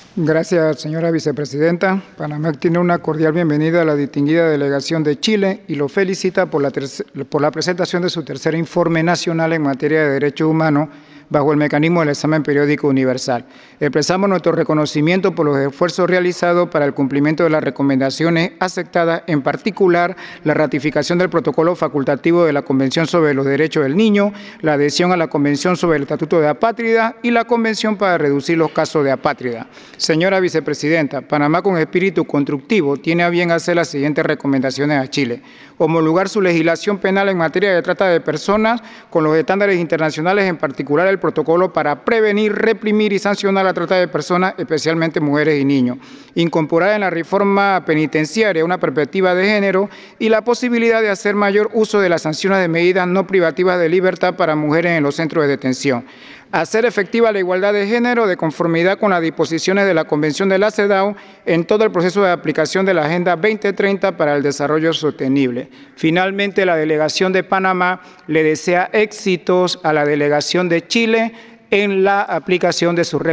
Gracias, señora vicepresidenta. Panamá tiene una cordial bienvenida a la distinguida delegación de Chile y lo felicita por la presentación de su tercer informe nacional en materia de derechos humanos bajo el mecanismo del examen periódico universal. Expresamos nuestro reconocimiento por los esfuerzos realizados para el cumplimiento de las recomendaciones aceptadas, en particular la ratificación del protocolo facultativo de la Convención sobre los Derechos del Niño, la adhesión a la Convención sobre el Estatuto de Apátrida y la Convención para reducir los casos de apátrida. Señora vicepresidenta, Panamá con espíritu constructivo tiene a bien hacer las siguientes recomendaciones a Chile. Homologar su legislación penal en materia de trata de personas con los estándares internacionales, en particular el protocolo para prevenir, reprimir y sancionar la trata de personas, especialmente mujeres y niños. Incorporar en la reforma penitenciaria una perspectiva de género y la posibilidad de hacer mayor uso de las sanciones de medidas no privativas de libertad para mujeres en los centros de detención. Hacer efectiva la igualdad de género de conformidad con las disposiciones de la Convención de la CEDAW en todo el proceso de aplicación de la Agenda 2030 para el Desarrollo Sostenible. Finalmente, la delegación de Panamá le desea éxitos a la delegación de Chile en la aplicación de sus